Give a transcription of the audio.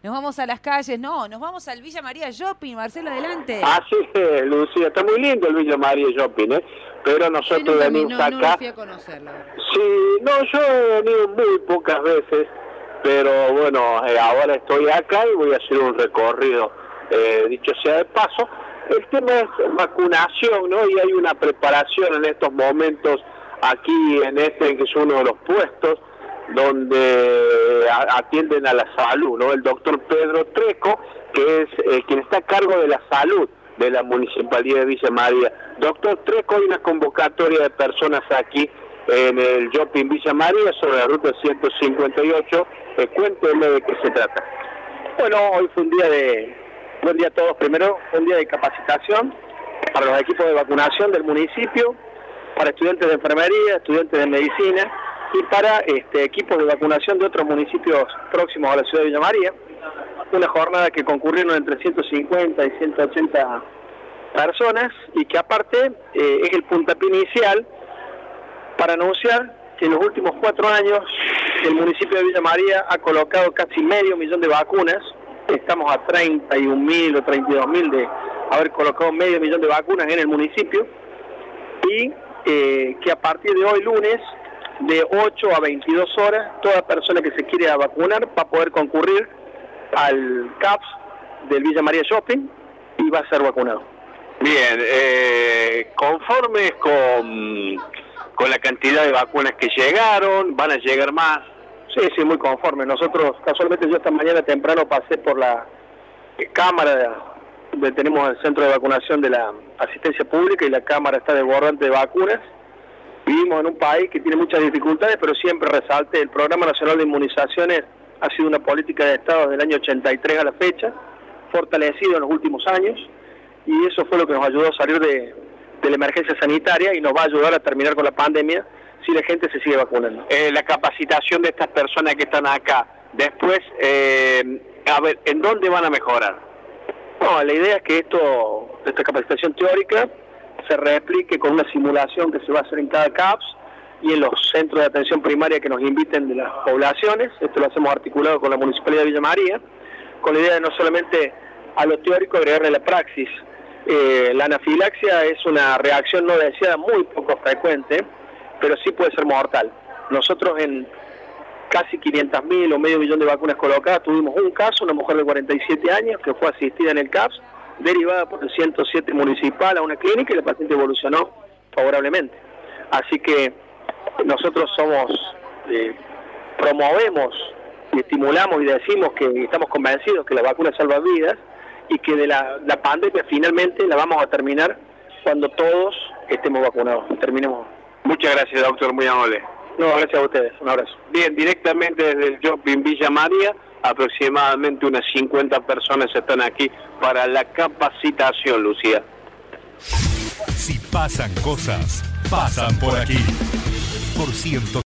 nos vamos a las calles. No, nos vamos al Villa María Shopping. Marcelo, adelante. Así es, Lucía, está muy lindo el Villa María Shopping, ¿eh? Pero nosotros venimos acá... No lo fui a conocer, la verdad. Sí, no, yo he venido muy pocas veces, pero bueno, ahora estoy acá y voy a hacer un recorrido, dicho sea de paso. El tema es vacunación, ¿no? Y hay una preparación en estos momentos aquí que es uno de los puestos donde atienden a la salud, ¿no? El doctor Pedro Treco, que es quien está a cargo de la salud de la Municipalidad de Villa María. Doctor Treco, hay una convocatoria de personas aquí en el Shopping Villa María sobre la ruta 158. Cuéntenme de qué se trata. Bueno, hoy fue buen día a todos. Primero, un día de capacitación para los equipos de vacunación del municipio, para estudiantes de enfermería, estudiantes de medicina y para equipos de vacunación de otros municipios próximos a la ciudad de Villa María. Una jornada que concurrieron entre 150 y 180 personas y que aparte es el puntapié inicial para anunciar que en los últimos 4 años el municipio de Villa María ha colocado casi 500.000 de vacunas. Estamos a 31.000 o 32.000 de haber colocado 500.000 de vacunas en el municipio y que a partir de hoy lunes de 8 a 22 horas toda persona que se quiera vacunar va a poder concurrir al CAPS del Villa María Shopping y va a ser vacunado. Bien, conformes con la cantidad de vacunas que llegaron, ¿van a llegar más? Sí, muy conforme. Nosotros, casualmente yo esta mañana temprano pasé por la cámara donde tenemos el centro de vacunación de la asistencia pública y la cámara está desbordante de vacunas. Vivimos en un país que tiene muchas dificultades, pero siempre resalte, el Programa Nacional de Inmunizaciones ha sido una política de Estado desde el año 83 a la fecha, fortalecido en los últimos años, y eso fue lo que nos ayudó a salir de la emergencia sanitaria y nos va a ayudar a terminar con la pandemia si la gente se sigue vacunando. La capacitación de estas personas que están acá, después, a ver, ¿en dónde van a mejorar? No, la idea es que esta capacitación teórica se replique con una simulación que se va a hacer en cada CAPS y en los centros de atención primaria que nos inviten de las poblaciones. Esto lo hacemos articulado con la Municipalidad de Villa María, con la idea de no solamente a lo teórico agregarle la praxis. La anafilaxia es una reacción no deseada muy poco frecuente, pero sí puede ser mortal. Nosotros en casi 500.000 o 500.000 de vacunas colocadas tuvimos un caso, una mujer de 47 años que fue asistida en el CAPS, derivada por el 107 municipal a una clínica y la paciente evolucionó favorablemente. Así que nosotros promovemos y estimulamos y decimos que estamos convencidos que la vacuna salva vidas y que de la pandemia finalmente la vamos a terminar cuando todos estemos vacunados. Terminemos. Muchas gracias, doctor, muy amable. No, gracias a ustedes, un abrazo. Bien, directamente desde el Shopping Villa María, aproximadamente unas 50 personas están aquí para la capacitación, Lucía. Si pasan cosas, pasan por aquí. Por 100.